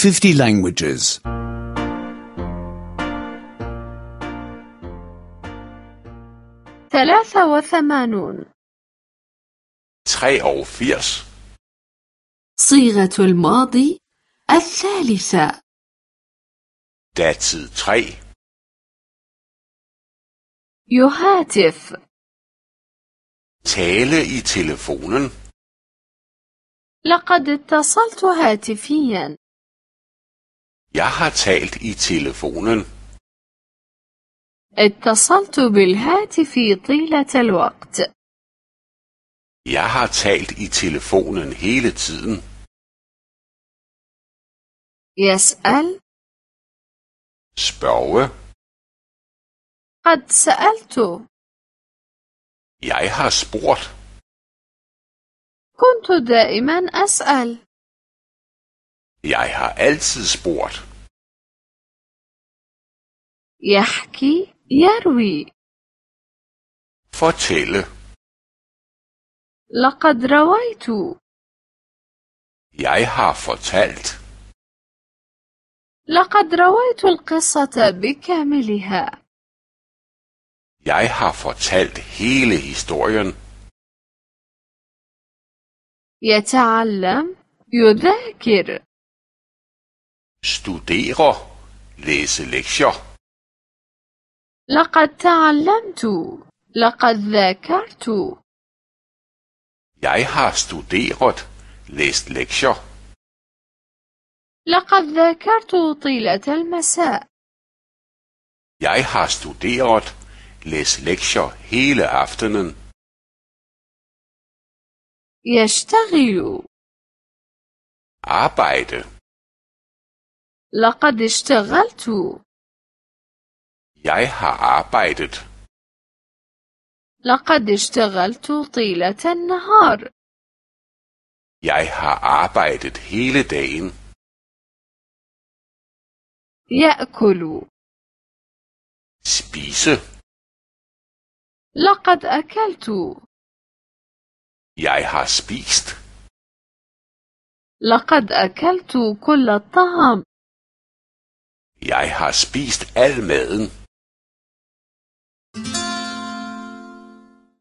50 languages. 83. 83. صيغة الماضي الثالثة. Datid 3. يهاتف. Tale i telefonen. لقد اتصلت هاتفيا. Jeg har talt i telefonen. اتصلت بالهاتف طيلة الوقت. Jeg har talt i telefonen hele tiden. يسأل. Spørge. قد سألت. Jeg har spurgt. كنت دائما أسأل. Jeg har altid spurgt. يحكي يروي. Fortælle. لقد رويت. Jeg har fortalt. لقد رويت القصة بكاملها. Jeg har fortalt hele historien. يتعلم يذاكر. Studere. Læse lektier. لقد تعلمت. لقد ذاكرت. Jeg har studeret. Læst lektier. لقد ذاكرت طيلة المساء. Jeg har studeret. Læst lektier hele aftenen. يشتغل. Arbejde. لقد اشتغلت. Jeg har arbejdet. لقد اشتغلت طيلة النهار. Jeg har arbejdet hele dagen. يأكل. Spise. لقد أكلت. Jeg har spist. لقد أكلت كل الطعام. Jeg har spist al maden.